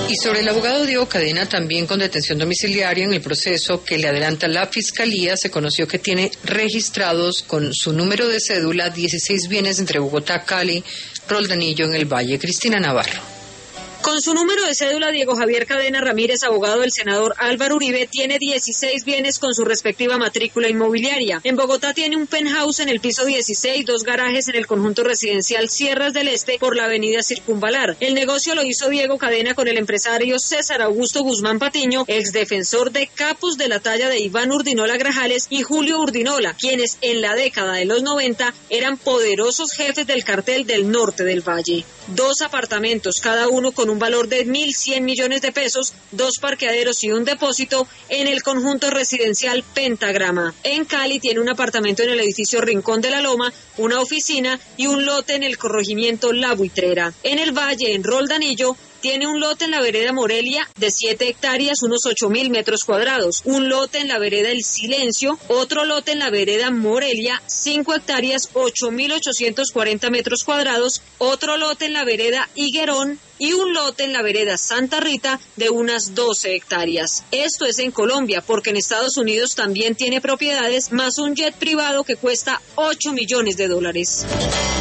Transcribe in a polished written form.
Y sobre el abogado Diego Cadena, también con detención domiciliaria en el proceso que le adelanta la Fiscalía, se conoció que tiene registrados con su número de cédula 16 bienes entre Bogotá, Cali, Roldanillo en el Valle. Cristina Navarro. Con su número de cédula, Diego Javier Cadena Ramírez, abogado del senador Álvaro Uribe, tiene 16 bienes con su respectiva matrícula inmobiliaria. En Bogotá tiene un penthouse en el piso 16, 2 garajes en el conjunto residencial Sierras del Este por la avenida Circunvalar. El negocio lo hizo Diego Cadena con el empresario César Augusto Guzmán Patiño, exdefensor de capos de la talla de Iván Urdinola Grajales y Julio Urdinola, quienes en la década de los 90 eran poderosos jefes del cartel del norte del Valle. 2 apartamentos, cada uno con un valor de 1.100 millones de pesos, 2 parqueaderos y un depósito en el conjunto residencial Pentagrama. En Cali tiene un apartamento en el edificio Rincón de la Loma, una oficina y un lote en el corregimiento La Buitrera. En el Valle, en Roldanillo, tiene un lote en la vereda Morelia de 7 hectáreas, unos 8.000 metros cuadrados. Un lote en la vereda El Silencio, otro lote en la vereda Morelia, 5 hectáreas, 8.840 metros cuadrados. Otro lote en la vereda Higuerón y un lote en la vereda Santa Rita de unas 12 hectáreas. Esto es en Colombia, porque en Estados Unidos también tiene propiedades, más un jet privado que cuesta $8 millones.